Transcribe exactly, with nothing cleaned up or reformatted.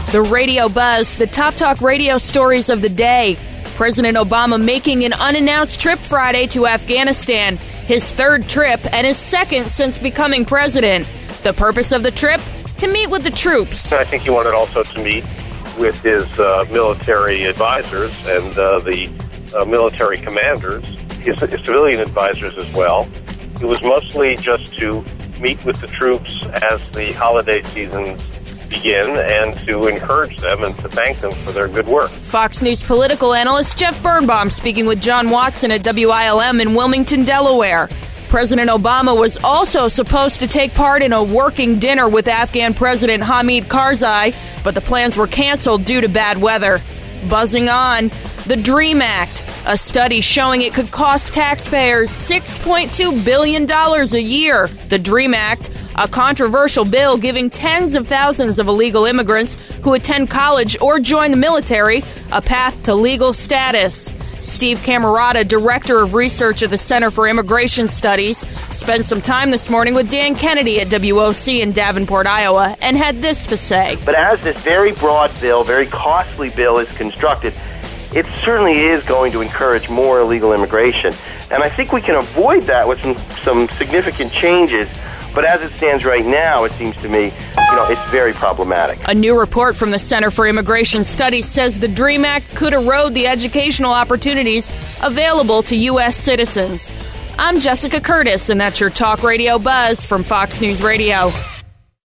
The Radio Buzz, the top talk radio stories of the day. President Obama making an unannounced trip Friday to Afghanistan, his third trip and his second since becoming president. The purpose of the trip? To meet with the troops. I think he wanted also to meet with his uh, military advisors and uh, the uh, military commanders, his, his civilian advisors as well. It was mostly just to meet with the troops as the holiday season begin and to encourage them and to thank them for their good work. Fox News political analyst Jeff Birnbaum speaking with John Watson at W I L M in Wilmington, Delaware. President Obama was also supposed to take part in a working dinner with Afghan President Hamid Karzai, but the plans were canceled due to bad weather. Buzzing on, the DREAM Act, a study showing it could cost taxpayers six point two billion dollars a year. The DREAM Act, a controversial bill giving tens of thousands of illegal immigrants who attend college or join the military a path to legal status. Steve Camarata, Director of Research at the Center for Immigration Studies, spent some time this morning with Dan Kennedy at W O C in Davenport, Iowa, and had this to say. But as this very broad bill, very costly bill is constructed, it certainly is going to encourage more illegal immigration. And I think we can avoid that with some, some significant changes. But as it stands right now, it seems to me, you know, it's very problematic. A new report from the Center for Immigration Studies says the DREAM Act could erode the educational opportunities available to U S citizens. I'm Jessica Curtis, and that's your Talk Radio Buzz from Fox News Radio.